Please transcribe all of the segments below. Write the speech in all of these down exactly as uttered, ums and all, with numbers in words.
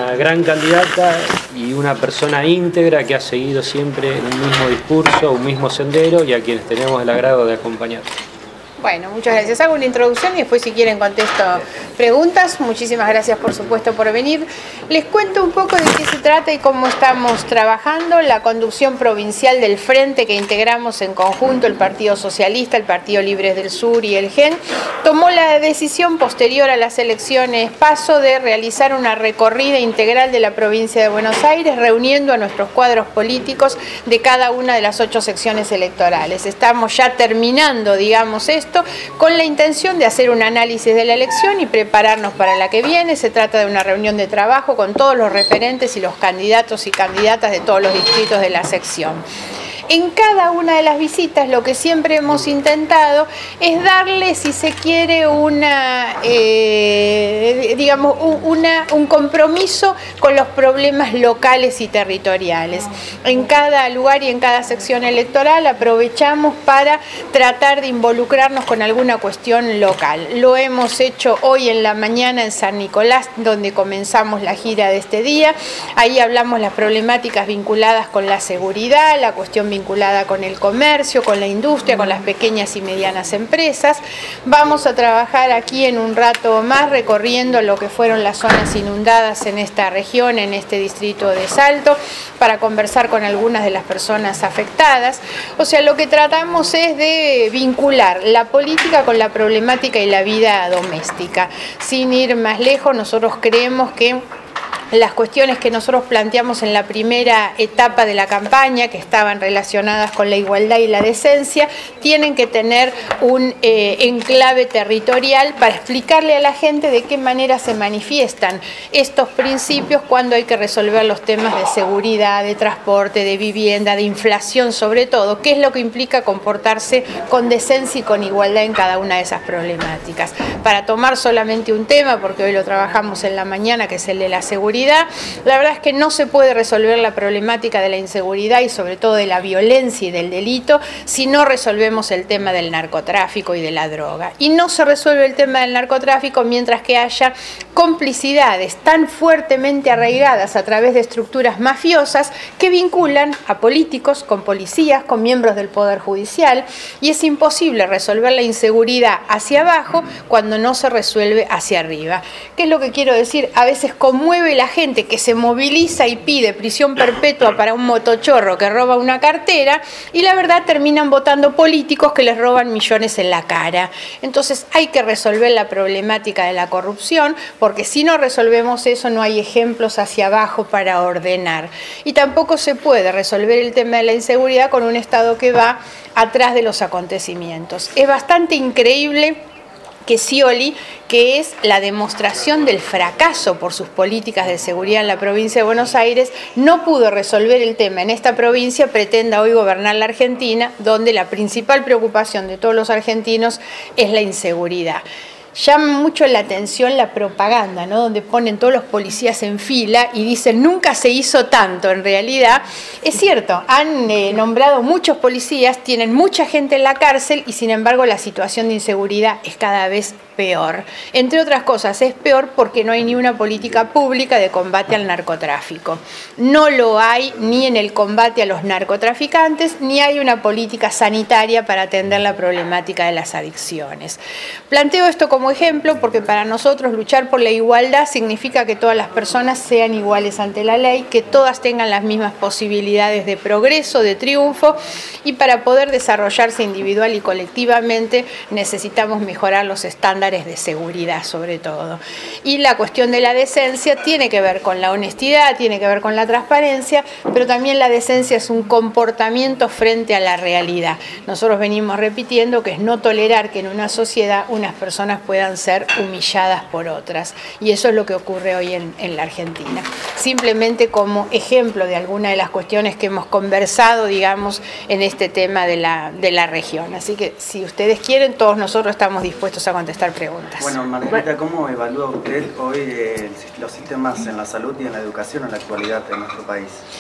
una gran candidata y una persona íntegra que ha seguido siempre un mismo discurso, un mismo sendero y a quienes tenemos el agrado de acompañar. Bueno, muchas gracias. Hago una introducción y después si quieren contesto preguntas. Muchísimas gracias por supuesto por venir. Les cuento un poco de qué se trata y cómo estamos trabajando. La conducción provincial del Frente que integramos en conjunto el Partido Socialista, el Partido Libres del Sur y el G E N tomó la decisión posterior a las elecciones PASO de realizar una recorrida integral de la provincia de Buenos Aires reuniendo a nuestros cuadros políticos de cada una de las ocho secciones electorales. Estamos ya terminando, digamos, esto con la intención de hacer un análisis de la elección y prepararnos para la que viene. Se trata de una reunión de trabajo con todos los referentes y los candidatos y candidatas de todos los distritos de la sección. En cada una de las visitas lo que siempre hemos intentado es darle, si se quiere, una, eh, digamos, un, una, un compromiso con los problemas locales y territoriales. En cada lugar y en cada sección electoral aprovechamos para tratar de involucrarnos con alguna cuestión local. Lo hemos hecho hoy en la mañana en San Nicolás, donde comenzamos la gira de este día. Ahí hablamos las problemáticas vinculadas con la seguridad, la cuestión vinculada vinculada con el comercio, con la industria, con las pequeñas y medianas empresas. Vamos a trabajar aquí en un rato más recorriendo lo que fueron las zonas inundadas en esta región, en este distrito de Salto, para conversar con algunas de las personas afectadas. O sea, lo que tratamos es de vincular la política con la problemática y la vida doméstica. Sin ir más lejos, nosotros creemos que las cuestiones que nosotros planteamos en la primera etapa de la campaña, que estaban relacionadas con la igualdad y la decencia, tienen que tener un eh, enclave territorial para explicarle a la gente de qué manera se manifiestan estos principios cuando hay que resolver los temas de seguridad, de transporte, de vivienda, de inflación sobre todo, qué es lo que implica comportarse con decencia y con igualdad en cada una de esas problemáticas. Para tomar solamente un tema, porque hoy lo trabajamos en la mañana, que es el de la seguridad, la verdad es que no se puede resolver la problemática de la inseguridad y sobre todo de la violencia y del delito si no resolvemos el tema del narcotráfico y de la droga. Y no se resuelve el tema del narcotráfico mientras que haya complicidades tan fuertemente arraigadas a través de estructuras mafiosas que vinculan a políticos con policías, con miembros del Poder Judicial, y es imposible resolver la inseguridad hacia abajo cuando no se resuelve hacia arriba. ¿Qué es lo que quiero decir? A veces conmueve la gente que se moviliza y pide prisión perpetua para un motochorro que roba una cartera y la verdad terminan votando políticos que les roban millones en la cara. Entonces hay que resolver la problemática de la corrupción porque si no resolvemos eso no hay ejemplos hacia abajo para ordenar. Y tampoco se puede resolver el tema de la inseguridad con un Estado que va atrás de los acontecimientos. Es bastante increíble que Scioli, que es la demostración del fracaso por sus políticas de seguridad en la provincia de Buenos Aires, no pudo resolver el tema en esta provincia, pretenda hoy gobernar la Argentina, donde la principal preocupación de todos los argentinos es la inseguridad. Llama mucho la atención la propaganda, ¿no? Donde ponen todos los policías en fila y dicen nunca se hizo tanto. En realidad es cierto, han eh, nombrado muchos policías, tienen mucha gente en la cárcel y sin embargo la situación de inseguridad es cada vez peor. Entre otras cosas es peor porque no hay ni una política pública de combate al narcotráfico. No lo hay ni en el combate a los narcotraficantes, ni hay una política sanitaria para atender la problemática de las adicciones. Planteo esto como ejemplo porque para nosotros luchar por la igualdad significa que todas las personas sean iguales ante la ley, que todas tengan las mismas posibilidades de progreso, de triunfo, y para poder desarrollarse individual y colectivamente necesitamos mejorar los estándares de seguridad sobre todo. Y la cuestión de la decencia tiene que ver con la honestidad, tiene que ver con la transparencia, pero también la decencia es un comportamiento frente a la realidad. Nosotros venimos repitiendo que es no tolerar que en una sociedad unas personas puedan ser humilladas por otras, y eso es lo que ocurre hoy en, en la Argentina. Simplemente como ejemplo de alguna de las cuestiones que hemos conversado, digamos, en este tema de la, de la región. Así que si ustedes quieren, todos nosotros estamos dispuestos a contestar preguntas. Bueno, Margarita, ¿cómo evalúa usted hoy eh, los sistemas en la salud y en la educación en la actualidad de nuestro país?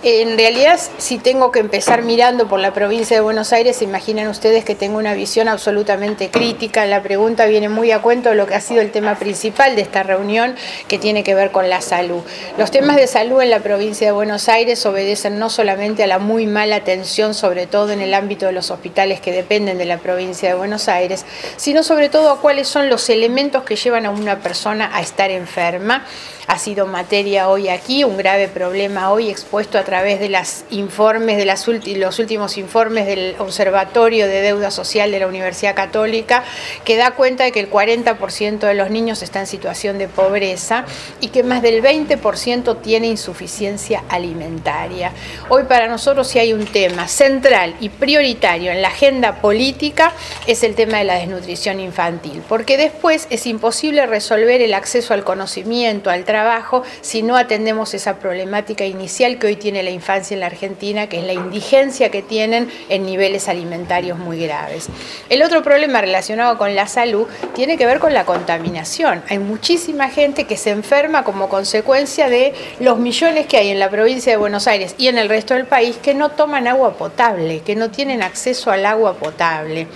En realidad, si tengo que empezar mirando por la provincia de Buenos Aires, se imaginan ustedes que tengo una visión absolutamente crítica. La pregunta viene muy a cuento de lo que ha sido el tema principal de esta reunión, que tiene que ver con la salud. Los temas de salud en la provincia de Buenos Aires obedecen no solamente a la muy mala atención, sobre todo en el ámbito de los hospitales que dependen de la provincia de Buenos Aires, sino sobre todo a cuáles son los elementos que llevan a una persona a estar enferma. Ha sido materia hoy aquí, un grave problema hoy expuesto a través de los informes, de las ulti- los últimos informes del Observatorio de Deuda Social de la Universidad Católica, que da cuenta de que el cuarenta por ciento de los niños está en situación de pobreza y que más del veinte por ciento tiene insuficiencia alimentaria. Hoy para nosotros, si hay un tema central y prioritario en la agenda política, es el tema de la desnutrición infantil, porque después es imposible resolver el acceso al conocimiento, al trabajo, si no atendemos esa problemática inicial que hoy tiene la infancia en la Argentina, que es la indigencia que tienen en niveles alimentarios muy graves. El otro problema relacionado con la salud tiene que ver con la contaminación. Hay muchísima gente que se enferma como consecuencia de los millones que hay en la provincia de Buenos Aires y en el resto del país que no toman agua potable, que no tienen acceso al agua potable.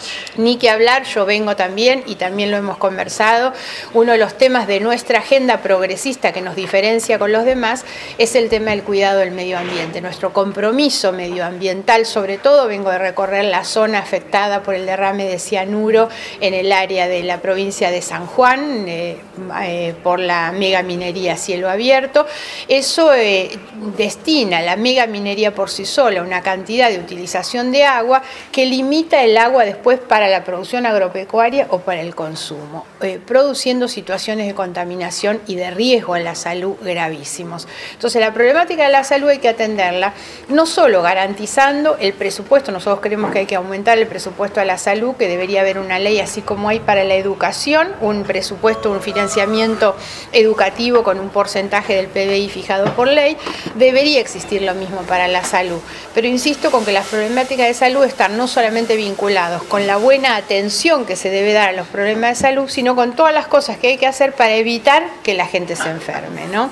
Ni que hablar, yo vengo también, y también lo hemos conversado, uno de los temas de nuestra agenda progresista que nos diferencia con los demás es el tema del cuidado del medio ambiente. Nuestro compromiso medioambiental, sobre todo, vengo de recorrer la zona afectada por el derrame de cianuro en el área de la provincia de San Juan, eh, eh, por la megaminería a cielo abierto. Eso eh, destina la megaminería por sí sola una cantidad de utilización de agua que limita el agua después para la producción agropecuaria o para el consumo, eh, produciendo situaciones de contaminación y de riesgo en la salud gravísimos. Entonces, la problemática de la salud hay que atenderla, no solo garantizando el presupuesto. Nosotros creemos que hay que aumentar el presupuesto a la salud, que debería haber una ley, así como hay para la educación, un presupuesto, un financiamiento educativo con un porcentaje del P B I fijado por ley, debería existir lo mismo para la salud. Pero insisto con que las problemáticas de salud están no solamente vinculados con la buena atención que se debe dar a los problemas de salud, sino con todas las cosas que hay que hacer para evitar que la gente se enferme, ¿no?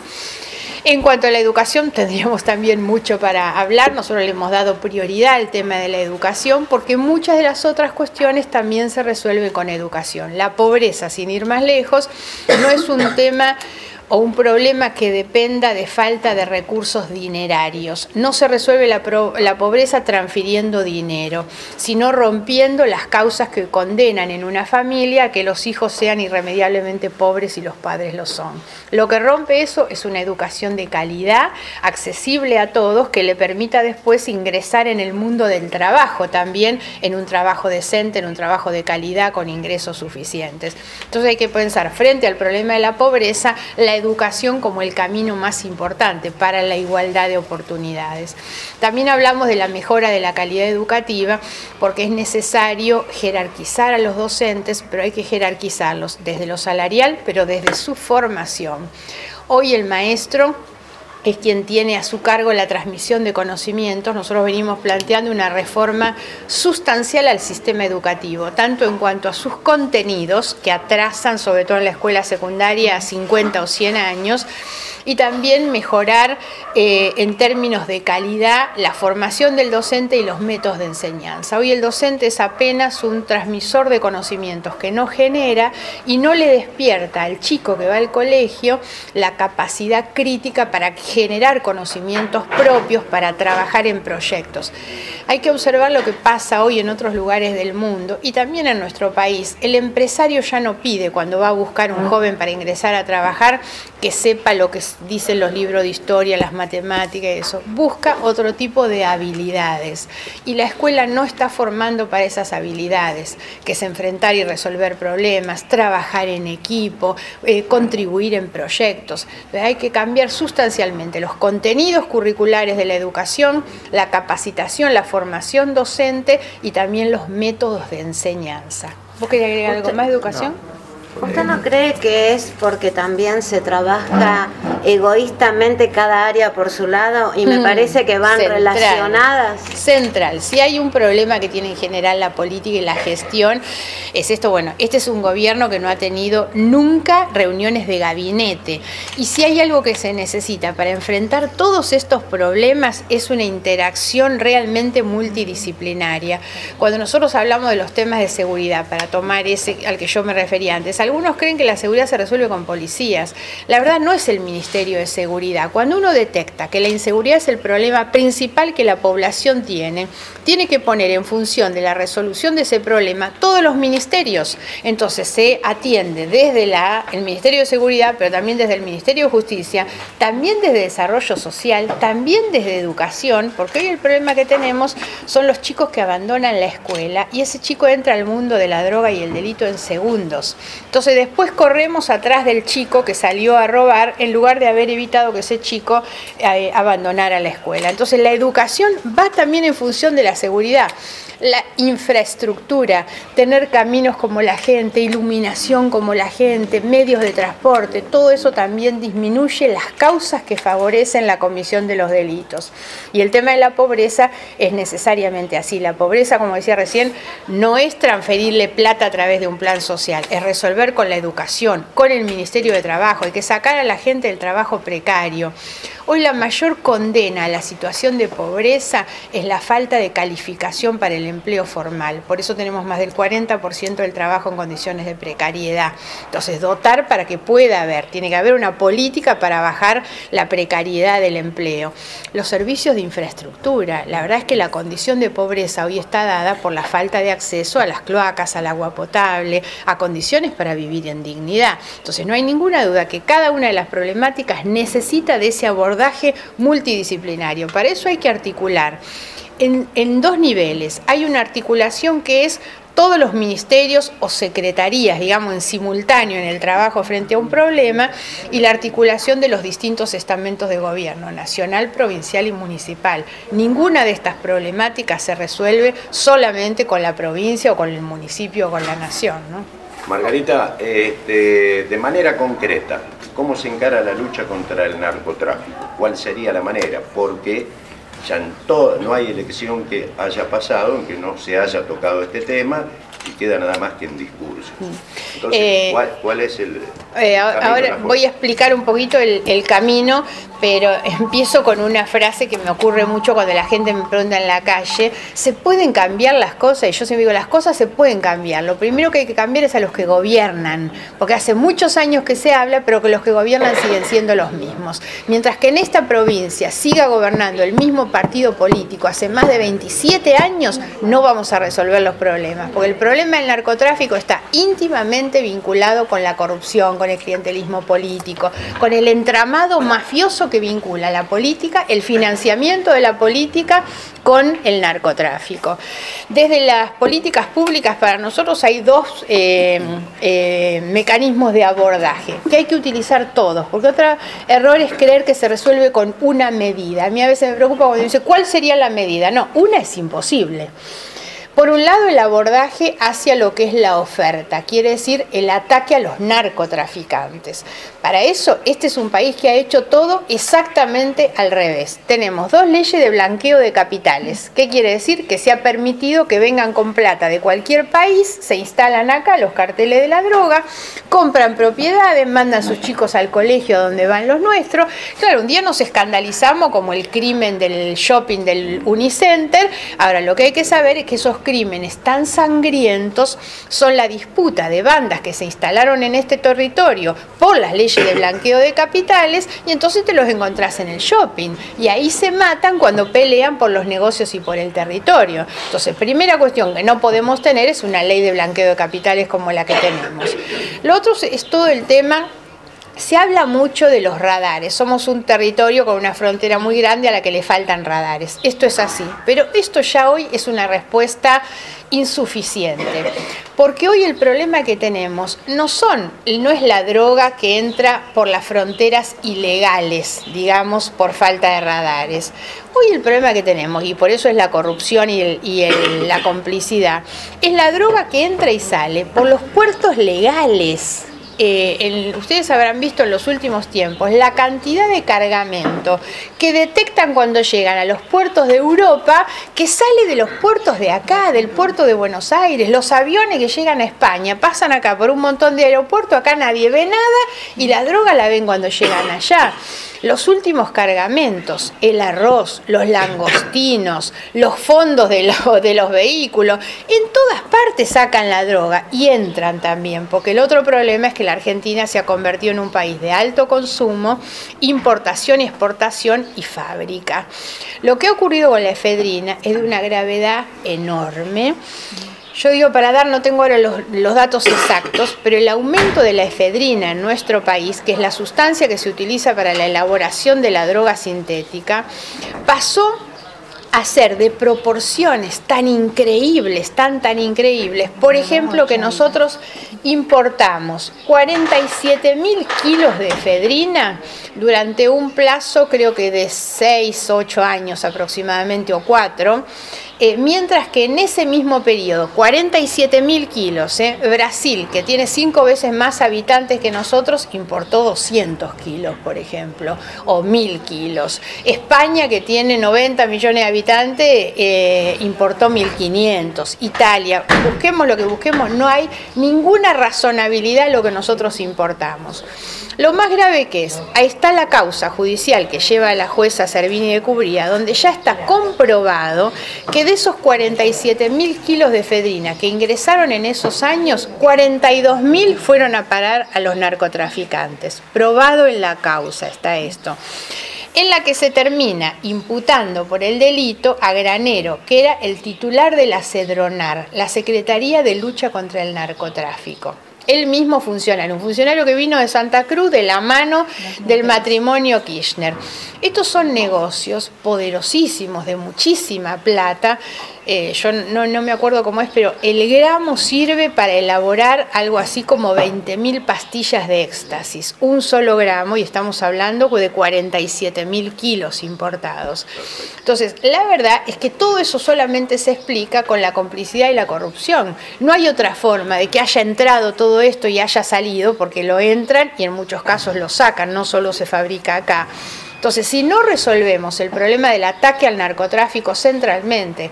En cuanto a la educación, tendríamos también mucho para hablar. Nosotros le hemos dado prioridad al tema de la educación porque muchas de las otras cuestiones también se resuelven con educación. La pobreza, sin ir más lejos, no es un tema o un problema que dependa de falta de recursos dinerarios. No se resuelve la, pro, la pobreza transfiriendo dinero, sino rompiendo las causas que condenan en una familia a que los hijos sean irremediablemente pobres y los padres lo son. Lo que rompe eso es una educación de calidad, accesible a todos, que le permita después ingresar en el mundo del trabajo, también en un trabajo decente, en un trabajo de calidad, con ingresos suficientes. Entonces hay que pensar, frente al problema de la pobreza, la educación como el camino más importante para la igualdad de oportunidades. También hablamos de la mejora de la calidad educativa porque es necesario jerarquizar a los docentes, pero hay que jerarquizarlos desde lo salarial, pero desde su formación. Hoy el maestro es quien tiene a su cargo la transmisión de conocimientos. Nosotros venimos planteando una reforma sustancial al sistema educativo, tanto en cuanto a sus contenidos, que atrasan, sobre todo en la escuela secundaria, a cincuenta o cien años, y también mejorar eh, en términos de calidad la formación del docente y los métodos de enseñanza. Hoy el docente es apenas un transmisor de conocimientos que no genera y no le despierta al chico que va al colegio la capacidad crítica para generar conocimientos propios, para trabajar en proyectos. Hay que observar lo que pasa hoy en otros lugares del mundo y también en nuestro país. El empresario ya no pide, cuando va a buscar un joven para ingresar a trabajar, que sepa lo que dicen los libros de historia, las matemáticas y eso. Busca otro tipo de habilidades y la escuela no está formando para esas habilidades, que es enfrentar y resolver problemas, trabajar en equipo, eh, contribuir en proyectos. Entonces, hay que cambiar sustancialmente los contenidos curriculares de la educación, la capacitación, la formación docente y también los métodos de enseñanza. ¿Vos querías agregar algo más de educación? No. ¿Usted no cree que es porque también se trabaja egoístamente cada área por su lado y me mm, parece que van central, relacionadas. Central. Si hay un problema que tiene en general la política y la gestión, es esto, bueno, este es un gobierno que no ha tenido nunca reuniones de gabinete. Y si hay algo que se necesita para enfrentar todos estos problemas es una interacción realmente multidisciplinaria. Cuando nosotros hablamos de los temas de seguridad, para tomar ese al que yo me refería antes, algunos creen que la seguridad se resuelve con policías. La verdad no es el Ministerio de Seguridad. Cuando uno detecta que la inseguridad es el problema principal que la población tiene, tiene que poner en función de la resolución de ese problema todos los ministerios. Entonces se atiende desde la, el Ministerio de Seguridad, pero también desde el Ministerio de Justicia, también desde Desarrollo Social, también desde Educación, porque hoy el problema que tenemos son los chicos que abandonan la escuela y ese chico entra al mundo de la droga y el delito en segundos. Entonces después corremos atrás del chico que salió a robar en lugar de haber evitado que ese chico eh, abandonara la escuela. Entonces la educación va también en función de la seguridad. La infraestructura, tener caminos como la gente, iluminación como la gente, medios de transporte, todo eso también disminuye las causas que favorecen la comisión de los delitos. Y el tema de la pobreza es necesariamente así. La pobreza, como decía recién, no es transferirle plata a través de un plan social, es resolver con la educación, con el Ministerio de Trabajo, hay que sacar a la gente del trabajo precario. Hoy la mayor condena a la situación de pobreza es la falta de calificación para el empleo formal. Por eso tenemos más del cuarenta por ciento del trabajo en condiciones de precariedad. Entonces, dotar para que pueda haber, tiene que haber una política para bajar la precariedad del empleo. Los servicios de infraestructura, la verdad es que la condición de pobreza hoy está dada por la falta de acceso a las cloacas, al agua potable, a condiciones para vivir en dignidad. Entonces, no hay ninguna duda que cada una de las problemáticas necesita de ese abordaje multidisciplinario. Para eso hay que articular en, en dos niveles. Hay una articulación que es todos los ministerios o secretarías, digamos, en simultáneo en el trabajo frente a un problema, y la articulación de los distintos estamentos de gobierno, nacional, provincial y municipal. Ninguna de estas problemáticas se resuelve solamente con la provincia o con el municipio o con la nación, ¿no? Margarita, este, de manera concreta, ¿cómo se encara la lucha contra el narcotráfico? ¿Cuál sería la manera? Porque ya en todo, no hay elección que haya pasado en que no se haya tocado este tema y queda nada más que en discurso. Entonces, eh, ¿cuál, ¿cuál es el, eh, el ahora voy a explicar un poquito el, el camino, pero empiezo con una frase que me ocurre mucho cuando la gente me pregunta en la calle: ¿se pueden cambiar las cosas? Y yo siempre digo, las cosas se pueden cambiar. Lo primero que hay que cambiar es a los que gobiernan, porque hace muchos años que se habla, pero que los que gobiernan siguen siendo los mismos. Mientras que en esta provincia siga gobernando el mismo partido político hace más de veintisiete años, no vamos a resolver los problemas, porque el problema del narcotráfico está íntimamente vinculado con la corrupción, con el clientelismo político, con el entramado mafioso que vincula la política, el financiamiento de la política con el narcotráfico. Desde las políticas públicas, para nosotros hay dos eh, eh, mecanismos de abordaje que hay que utilizar todos, porque otro error es creer que se resuelve con una medida. A mí a veces me preocupa cuando dice, ¿cuál sería la medida? No, una es imposible. Por un lado, el abordaje hacia lo que es la oferta, quiere decir el ataque a los narcotraficantes. Para eso, este es un país que ha hecho todo exactamente al revés. Tenemos dos leyes de blanqueo de capitales. ¿Qué quiere decir? Que se ha permitido que vengan con plata de cualquier país, se instalan acá los carteles de la droga, compran propiedades, mandan a sus chicos al colegio donde van los nuestros. Claro, un día nos escandalizamos como el crimen del shopping del Unicenter. Ahora, lo que hay que saber es que esos crímenes tan sangrientos son la disputa de bandas que se instalaron en este territorio por las leyes de blanqueo de capitales, y entonces te los encontrás en el shopping y ahí se matan cuando pelean por los negocios y por el territorio. Entonces, primera cuestión que no podemos tener es una ley de blanqueo de capitales como la que tenemos. Lo otro es todo el tema. Se habla mucho de los radares, somos un territorio con una frontera muy grande a la que le faltan radares, esto es así, pero esto ya hoy es una respuesta insuficiente, porque hoy el problema que tenemos no son, no es la droga que entra por las fronteras ilegales, digamos, por falta de radares. Hoy el problema que tenemos, y por eso es la corrupción y, el, y el, la complicidad, es la droga que entra y sale por los puertos legales. eh, el, ustedes habrán visto en los últimos tiempos la cantidad de cargamento que detectan cuando llegan a los puertos de Europa, que sale de los puertos de acá, del puerto de Buenos Aires. Los aviones que llegan a España pasan acá por un montón de aeropuertos, acá nadie ve nada y la droga la ven cuando llegan allá. Los últimos cargamentos, el arroz, los langostinos, los fondos de, lo, de los vehículos, en todas partes sacan la droga y entran también, porque el otro problema es que la Argentina se ha convertido en un país de alto consumo, importación y exportación y fábrica. Lo que ha ocurrido con la efedrina es de una gravedad enorme. Yo digo, para dar, no tengo ahora los, los datos exactos, pero el aumento de la efedrina en nuestro país, que es la sustancia que se utiliza para la elaboración de la droga sintética, pasó a ser de proporciones tan increíbles, tan, tan increíbles. Por ejemplo, que nosotros importamos cuarenta y siete mil kilos de efedrina durante un plazo, creo que de seis, ocho años aproximadamente, o cuatro, Eh, mientras que en ese mismo periodo, cuarenta y siete mil kilos, eh, Brasil, que tiene cinco veces más habitantes que nosotros, importó doscientos kilos, por ejemplo, o mil kilos. España, que tiene noventa millones de habitantes, eh, importó mil quinientos. Italia, busquemos lo que busquemos, no hay ninguna razonabilidad en lo que nosotros importamos. Lo más grave que es, ahí está la causa judicial que lleva a la jueza Servini de Cubría, donde ya está comprobado que de esos cuarenta y siete mil kilos de efedrina que ingresaron en esos años, cuarenta y dos mil fueron a parar a los narcotraficantes. Probado en la causa está esto, en la que se termina imputando por el delito a Granero, que era el titular de la Cedronar, la Secretaría de Lucha contra el Narcotráfico. Él mismo funcionario, un funcionario que vino de Santa Cruz de la mano del matrimonio Kirchner. Estos son negocios poderosísimos, de muchísima plata. Eh, yo no, no me acuerdo cómo es, pero el gramo sirve para elaborar algo así como veinte mil pastillas de éxtasis. Un solo gramo, y estamos hablando de cuarenta y siete mil kilos importados. Entonces, la verdad es que todo eso solamente se explica con la complicidad y la corrupción. No hay otra forma de que haya entrado todo esto y haya salido, porque lo entran y en muchos casos lo sacan, no solo se fabrica acá. Entonces, si no resolvemos el problema del ataque al narcotráfico centralmente,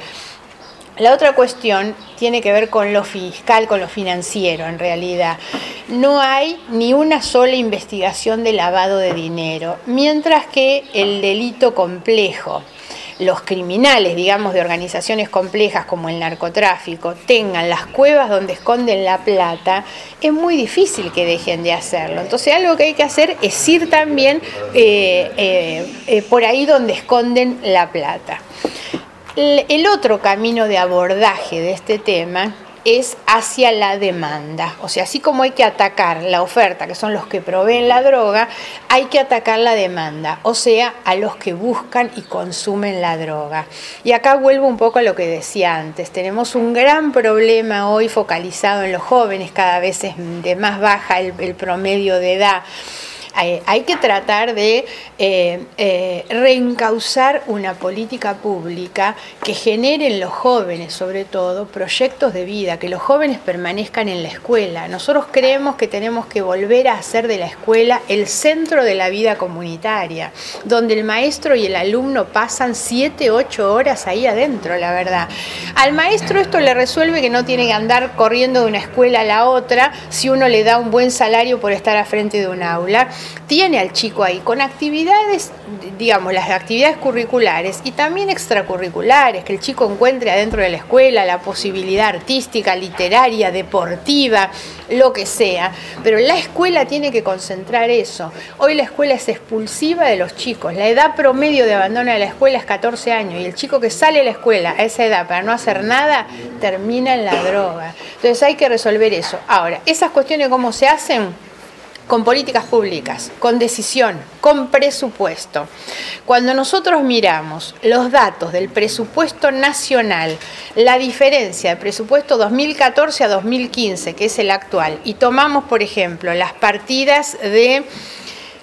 la otra cuestión tiene que ver con lo fiscal, con lo financiero en realidad. No hay ni una sola investigación de lavado de dinero, mientras que el delito complejo, los criminales, digamos, de organizaciones complejas como el narcotráfico, tengan las cuevas donde esconden la plata, es muy difícil que dejen de hacerlo. Entonces, algo que hay que hacer es ir también eh, eh, eh, por ahí donde esconden la plata. El otro camino de abordaje de este tema es hacia la demanda. O sea, así como hay que atacar la oferta, que son los que proveen la droga, hay que atacar la demanda, o sea, a los que buscan y consumen la droga. Y acá vuelvo un poco a lo que decía antes. Tenemos un gran problema hoy focalizado en los jóvenes, cada vez es de más baja el, el promedio de edad. Hay que tratar de eh, eh, reencauzar una política pública que genere en los jóvenes, sobre todo, proyectos de vida, que los jóvenes permanezcan en la escuela. Nosotros creemos que tenemos que volver a hacer de la escuela el centro de la vida comunitaria, donde el maestro y el alumno pasan siete, ocho horas ahí adentro, la verdad. Al maestro esto le resuelve que no tiene que andar corriendo de una escuela a la otra si uno le da un buen salario por estar al frente de un aula. Tiene al chico ahí con actividades, digamos, las actividades curriculares y también extracurriculares, que el chico encuentre adentro de la escuela la posibilidad artística, literaria, deportiva, lo que sea. Pero la escuela tiene que concentrar eso. Hoy la escuela es expulsiva de los chicos. La edad promedio de abandono de la escuela es catorce años y el chico que sale de la escuela a esa edad para no hacer nada termina en la droga. Entonces hay que resolver eso. Ahora, esas cuestiones, ¿cómo se hacen? Con políticas públicas, con decisión, con presupuesto. Cuando nosotros miramos los datos del presupuesto nacional, la diferencia del presupuesto dos mil catorce a dos mil quince, que es el actual, y tomamos, por ejemplo, las partidas de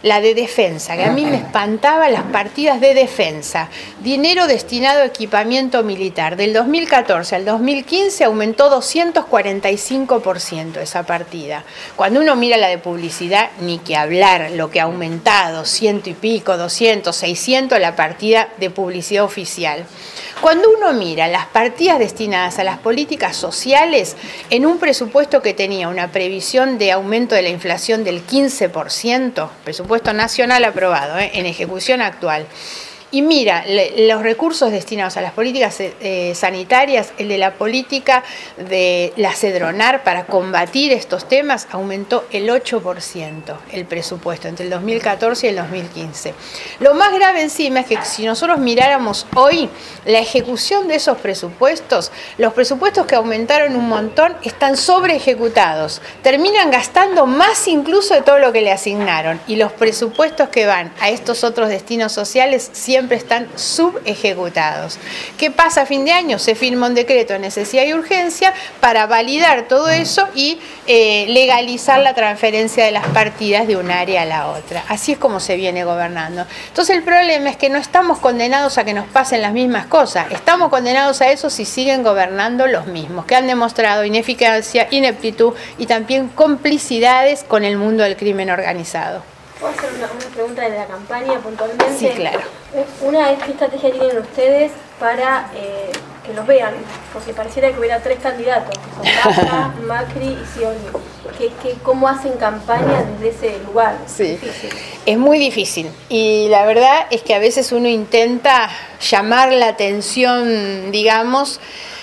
la de defensa, que a mí me espantaba las partidas de defensa. Dinero destinado a equipamiento militar. Del dos mil catorce al dos mil quince aumentó doscientos cuarenta y cinco por ciento esa partida. Cuando uno mira la de publicidad, ni que hablar, lo que ha aumentado, ciento y pico, doscientos, seiscientos, la partida de publicidad oficial. Cuando uno mira las partidas destinadas a las políticas sociales, en un presupuesto que tenía una previsión de aumento de la inflación del quince por ciento, presupuesto nacional aprobado, ¿eh? en ejecución actual, y mira, le, los recursos destinados a las políticas eh, sanitarias, el de la política de la Cedronar para combatir estos temas, aumentó el ocho por ciento el presupuesto entre el dos mil catorce y el dos mil quince. Lo más grave encima es que si nosotros miráramos hoy la ejecución de esos presupuestos, los presupuestos que aumentaron un montón están sobre ejecutados, terminan gastando más incluso de todo lo que le asignaron, y los presupuestos que van a estos otros destinos sociales siempre siempre están subejecutados. ¿Qué pasa a fin de año? Se firma un decreto de necesidad y urgencia para validar todo eso y eh, legalizar la transferencia de las partidas de un área a la otra. Así es como se viene gobernando. Entonces el problema es que no estamos condenados a que nos pasen las mismas cosas, estamos condenados a eso si siguen gobernando los mismos, que han demostrado ineficacia, ineptitud y también complicidades con el mundo del crimen organizado. ¿Puedo hacer una, una pregunta de la campaña puntualmente? Sí, claro. Una es, ¿qué estrategia tienen ustedes para eh, que los vean? Porque pareciera que hubiera tres candidatos, que son Baja, Macri y Scioli. ¿Qué, qué, ¿Cómo hacen campaña desde ese lugar? Sí, es muy difícil. Y la verdad es que a veces uno intenta llamar la atención, digamos,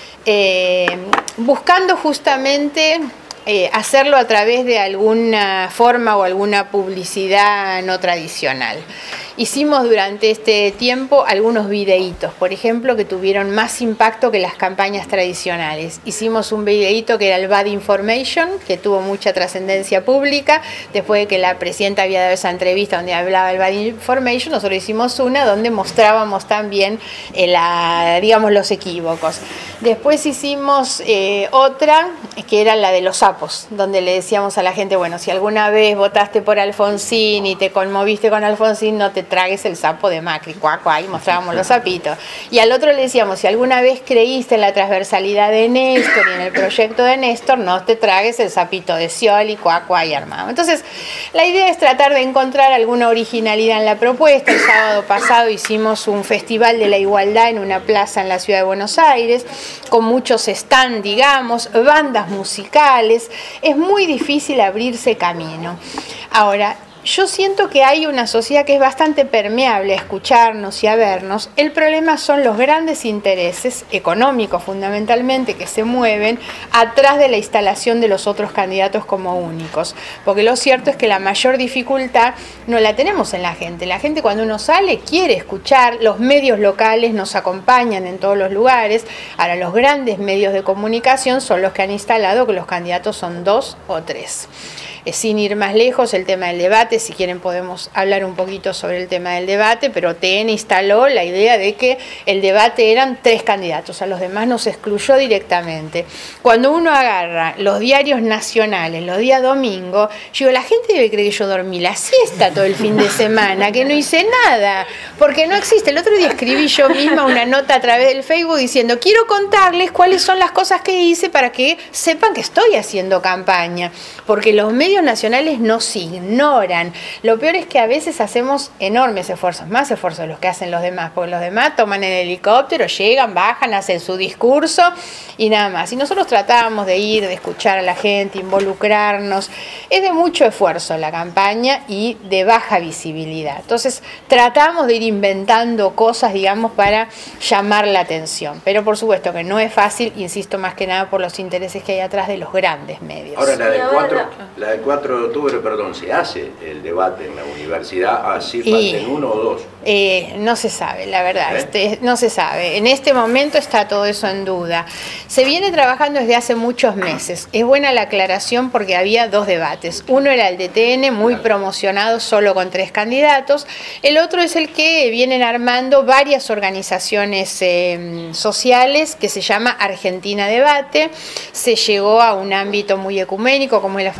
eh, buscando justamente... Eh, hacerlo a través de alguna forma o alguna publicidad no tradicional. Hicimos durante este tiempo algunos videitos, por ejemplo, que tuvieron más impacto que las campañas tradicionales. Hicimos un videíto que era el Bad Information, que tuvo mucha trascendencia pública. Después de que la presidenta había dado esa entrevista donde hablaba del Bad Information, nosotros hicimos una donde mostrábamos también eh, la, digamos, los equívocos. Después hicimos eh, otra, que era la de los sapos, donde le decíamos a la gente, bueno, si alguna vez votaste por Alfonsín y te conmoviste con Alfonsín, no te tragues el sapo de Macri, cuá, cuá, y mostrábamos los sapitos. Y al otro le decíamos, si alguna vez creíste en la transversalidad de Néstor y en el proyecto de Néstor, no te tragues el sapito de Scioli, cuá, cuá, y armado. Entonces, la idea es tratar de encontrar alguna originalidad en la propuesta. El sábado pasado hicimos un festival de la igualdad en una plaza en la ciudad de Buenos Aires, con muchos stands, digamos, bandas musicales. Es muy difícil abrirse camino. Ahora, yo siento que hay una sociedad que es bastante permeable a escucharnos y a vernos. El problema son los grandes intereses económicos, fundamentalmente, que se mueven atrás de la instalación de los otros candidatos como únicos. Porque lo cierto es que la mayor dificultad no la tenemos en la gente. La gente, cuando uno sale, quiere escuchar. Los medios locales nos acompañan en todos los lugares. Ahora, los grandes medios de comunicación son los que han instalado que los candidatos son dos o tres. Sin ir más lejos, el tema del debate, si quieren podemos hablar un poquito sobre el tema del debate, pero T N instaló la idea de que el debate eran tres candidatos, a los demás nos excluyó directamente. Cuando uno agarra los diarios nacionales, los días domingo, yo digo, la gente debe creer que yo dormí la siesta todo el fin de semana, que no hice nada, porque no existe. El otro día escribí yo misma una nota a través del Facebook diciendo, quiero contarles cuáles son las cosas que hice para que sepan que estoy haciendo campaña, porque los medios nacionales nos ignoran. Lo peor es que a veces hacemos enormes esfuerzos, más esfuerzos de los que hacen los demás, porque los demás toman el helicóptero, llegan, bajan, hacen su discurso y nada más. Y nosotros tratábamos de ir, de escuchar a la gente, involucrarnos. Es de mucho esfuerzo la campaña y de baja visibilidad. Entonces tratamos de ir inventando cosas, digamos, para llamar la atención. Pero por supuesto que no es fácil, insisto, más que nada por los intereses que hay atrás de los grandes medios. Ahora la del cuatro, la del cuatro de octubre, perdón, ¿se hace el debate en la universidad? ¿Así falten uno o dos? Eh, no se sabe, la verdad, ¿Eh? este, no se sabe. En este momento está todo eso en duda. Se viene trabajando desde hace muchos meses. Es buena la aclaración porque había dos debates. Uno era el de T N, muy promocionado, solo con tres candidatos. El otro es el que vienen armando varias organizaciones eh, sociales, que se llama Argentina Debate. Se llegó a un ámbito muy ecuménico, como es la Facultad de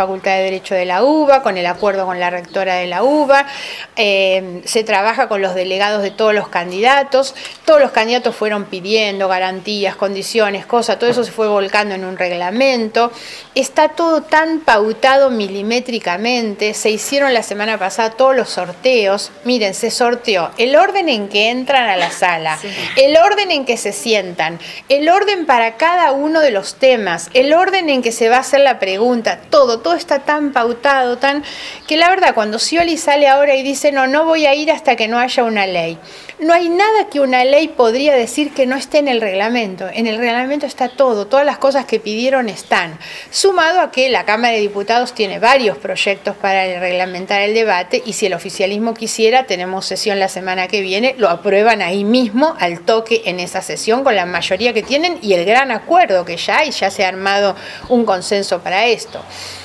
Derecho de la U B A, con el acuerdo con la rectora de la U B A, eh, se trabaja con los delegados de todos los candidatos, todos los candidatos fueron pidiendo garantías, condiciones, cosas, todo eso se fue volcando en un reglamento, está todo tan pautado milimétricamente, se hicieron la semana pasada todos los sorteos, miren, se sorteó el orden en que entran a la sala, sí. el orden en que se sientan, el orden para cada uno de los temas, el orden en que se va a hacer la pregunta, todo, todo está tan pautado, tan que la verdad cuando Scioli sale ahora y dice no, no voy a ir hasta que no haya una ley, no hay nada que una ley podría decir que no esté en el reglamento, en el reglamento está todo, todas las cosas que pidieron están, sumado a que la Cámara de Diputados tiene varios proyectos para reglamentar el debate y si el oficialismo quisiera, tenemos sesión la semana que viene, lo aprueban ahí mismo al toque en esa sesión con la mayoría que tienen y el gran acuerdo que ya hay, ya se ha armado un consenso para esto.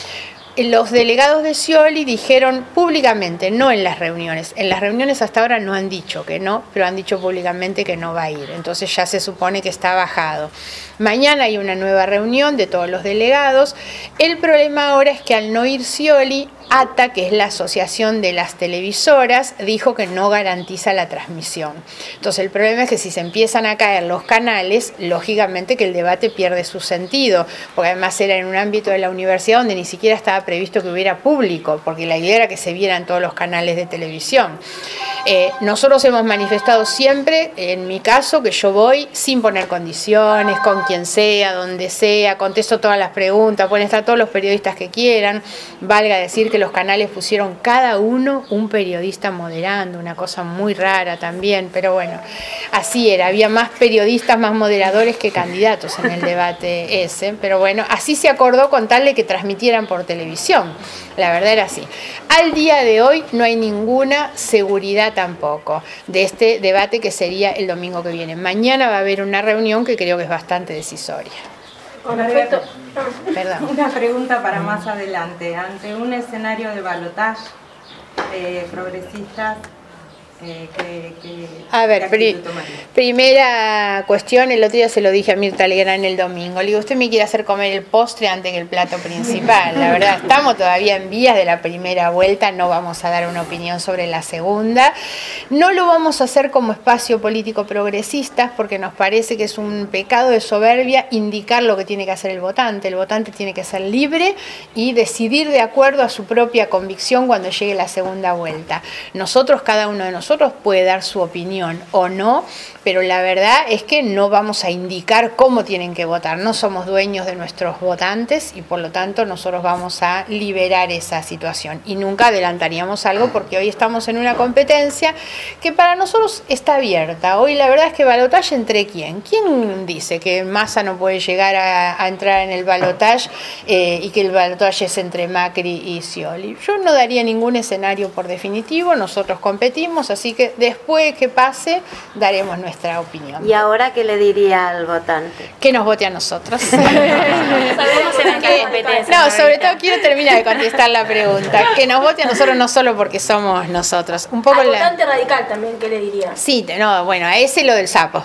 Los delegados de Scioli dijeron públicamente, no en las reuniones, en las reuniones hasta ahora no han dicho que no, pero han dicho públicamente que no va a ir, entonces ya se supone que está bajado. Mañana hay una nueva reunión de todos los delegados, el problema ahora es que al no ir Scioli, A T A, que es la asociación de las televisoras, dijo que no garantiza la transmisión. Entonces el problema es que si se empiezan a caer los canales, lógicamente que el debate pierde su sentido, porque además era en un ámbito de la universidad donde ni siquiera estaba previsto que hubiera público, porque la idea era que se vieran todos los canales de televisión. Eh, nosotros hemos manifestado siempre, en mi caso, que yo voy sin poner condiciones, con quien sea, donde sea, contesto todas las preguntas, pueden estar todos los periodistas que quieran, valga decir que los canales pusieron cada uno un periodista moderando, una cosa muy rara también, pero bueno, así era, había más periodistas, más moderadores que candidatos en el debate ese, pero bueno, así se acordó con tal de que transmitieran por televisión, la verdad era así. Al día de hoy no hay ninguna seguridad tampoco de este debate que sería el domingo que viene. Mañana va a haber una reunión que creo que es bastante decisoria. Con respecto, Perdón. Una pregunta para más adelante. Ante un escenario de balotaje eh, progresistas, eh, ¿qué, qué, a ver, qué pri primera cuestión, el otro día se lo dije a Mirta Legrand el domingo. Le digo, usted me quiere hacer comer el postre antes que el plato principal. La verdad, estamos todavía en vías de la primera vuelta, no vamos a dar una opinión sobre la segunda. No lo vamos a hacer como espacio político progresista, porque nos parece que es un pecado de soberbia indicar lo que tiene que hacer el votante. El votante tiene que ser libre y decidir de acuerdo a su propia convicción cuando llegue la segunda vuelta. Nosotros, cada uno de nosotros, Nosotros puede dar su opinión o no, pero la verdad es que no vamos a indicar cómo tienen que votar. No somos dueños de nuestros votantes y por lo tanto nosotros vamos a liberar esa situación. Y nunca adelantaríamos algo porque hoy estamos en una competencia que para nosotros está abierta. Hoy la verdad es que balotaje entre quién. ¿Quién dice que Massa no puede llegar a, a entrar en el balotaje eh, y que el balotaje es entre Macri y Scioli? Yo no daría ningún escenario por definitivo. Nosotros competimos, así que después que pase daremos nuestra opinión. ¿Y ahora qué le diría al votante? Que nos vote a nosotros. Sabemos en qué competencia. No, sobre todo quiero terminar de contestar la pregunta. Que nos vote a nosotros no solo porque somos nosotros. Un poco al la... votante radical también, ¿qué le diría? Sí, no, bueno, a ese lo del sapo.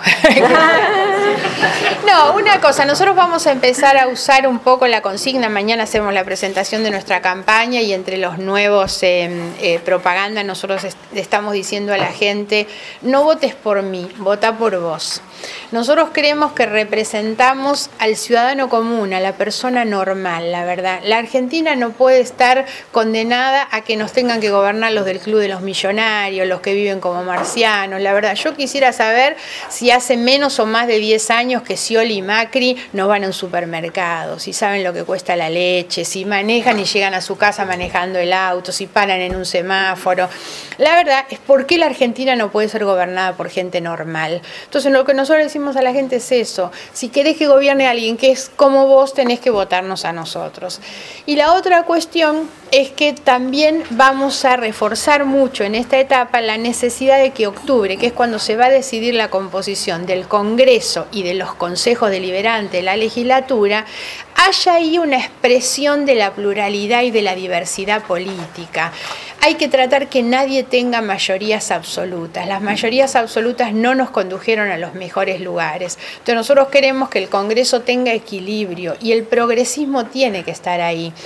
No, una cosa, nosotros vamos a empezar a usar un poco la consigna. Mañana hacemos la presentación de nuestra campaña y entre los nuevos eh, eh, propaganda nosotros est estamos diciendo a la gente, no votes por mí, vota por vos. Nosotros creemos que representamos al ciudadano común, a la persona normal, la verdad. La Argentina no puede estar condenada a que nos tengan que gobernar los del Club de los Millonarios, los que viven como marcianos. La verdad, yo quisiera saber si hace menos o más de diez años que Scioli y Macri no van a un supermercado, si saben lo que cuesta la leche, si manejan y llegan a su casa manejando el auto, si paran en un semáforo. La verdad es por qué la Argentina no puede ser gobernada por gente normal. Entonces lo que nosotros decimos a la gente es eso, si querés que gobierne a alguien que es como vos, tenés que votarnos a nosotros. Y la otra cuestión es que también vamos a reforzar mucho en esta etapa la necesidad de que octubre, que es cuando se va a decidir la composición del Congreso y de los consejos deliberantes de la legislatura, haya ahí una expresión de la pluralidad y de la diversidad política. Hay que tratar que nadie tenga mayorías absolutas. Las mayorías absolutas no nos condujeron a los mejores lugares. Entonces nosotros queremos que el Congreso tenga equilibrio y el progresismo tiene que estar ahí.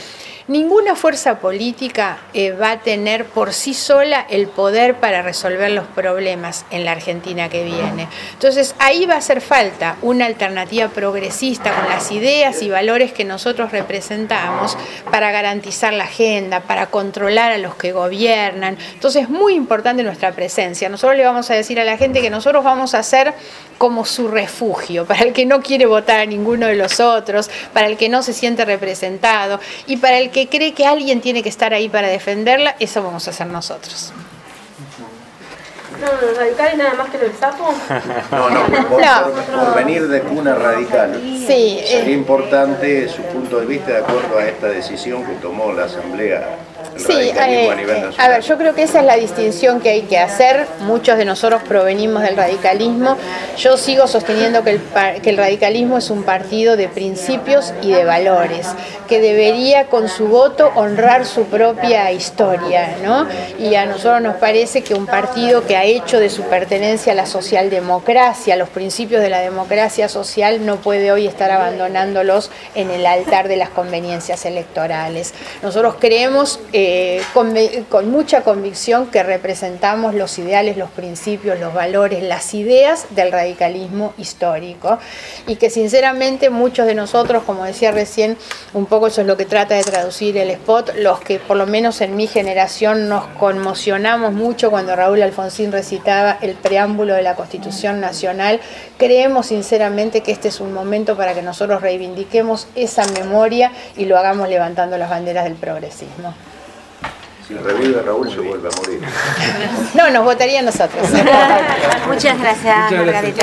Ninguna fuerza política eh, va a tener por sí sola el poder para resolver los problemas en la Argentina que viene. Entonces ahí va a hacer falta una alternativa progresista con las ideas y valores que nosotros representamos para garantizar la agenda, para controlar a los que gobiernan. Entonces es muy importante nuestra presencia. Nosotros le vamos a decir a la gente que nosotros vamos a ser como su refugio, para el que no quiere votar a ninguno de los otros, para el que no se siente representado y para el que cree que alguien tiene que estar ahí para defenderla, eso vamos a hacer nosotros. No, los radicales nada más que lo del sapo. No, no, por, No. por, por venir de cuna radical. Sí, Sería eh, importante su punto de vista de acuerdo a esta decisión que tomó la Asamblea. El Sí, radicalismo eh, a nivel eh, nacional. a ver, yo creo que esa es la distinción que hay que hacer. Muchos de nosotros provenimos del radicalismo. Yo sigo sosteniendo que el, par- que el radicalismo es un partido de principios y de valores, que debería con su voto honrar su propia historia, ¿no? Y a nosotros nos parece que un partido que ha hecho de su pertenencia a la socialdemocracia, a los principios de la democracia social, no puede hoy estar abandonándolos en el altar de las conveniencias electorales. Nosotros creemos eh, con, con mucha convicción que representamos los ideales, los principios, los valores, las ideas del radicalismo histórico y que sinceramente muchos de nosotros, como decía recién, un poco eso es lo que trata de traducir el spot, los que por lo menos en mi generación nos conmocionamos mucho cuando Raúl Alfonsín recitaba el preámbulo de la Constitución Nacional, creemos sinceramente que este es un momento para que nosotros reivindiquemos esa memoria y lo hagamos levantando las banderas del progresismo. Si revive Raúl se vuelve a morir. No, nos votarían nosotros. Muchas gracias, Margarita.